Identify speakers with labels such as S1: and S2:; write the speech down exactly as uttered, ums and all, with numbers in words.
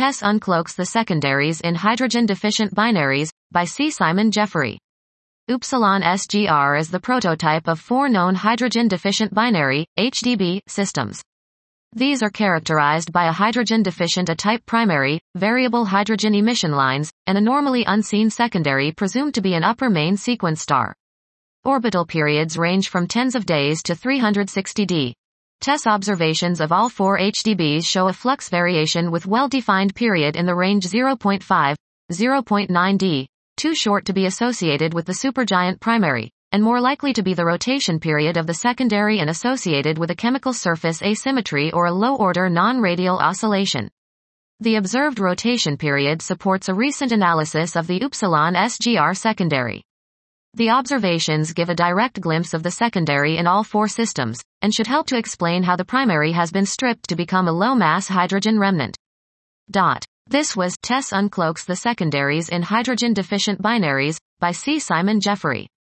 S1: TESS uncloaks the secondaries in hydrogen-deficient binaries, by C. Simon Jeffrey. Upsilon S G R is the prototype of four known hydrogen-deficient binary, H D B, systems. These are characterized by a hydrogen-deficient A-type primary, variable hydrogen emission lines, and a normally unseen secondary presumed to be an upper main sequence star. Orbital periods range from tens of days to three hundred sixty D. TESS observations of all four H D Bs show a flux variation with well-defined period in the range zero point five to zero point nine D, too short to be associated with the supergiant primary, and more likely to be the rotation period of the secondary and associated with a chemical surface asymmetry or a low-order non-radial oscillation. The observed rotation period supports a recent analysis of the Upsilon S G R secondary. The observations give a direct glimpse of the secondary in all four systems, and should help to explain how the primary has been stripped to become a low-mass hydrogen remnant. Dot. This was TESS uncloaks the secondaries in hydrogen-deficient binaries, by C. Simon Jeffrey.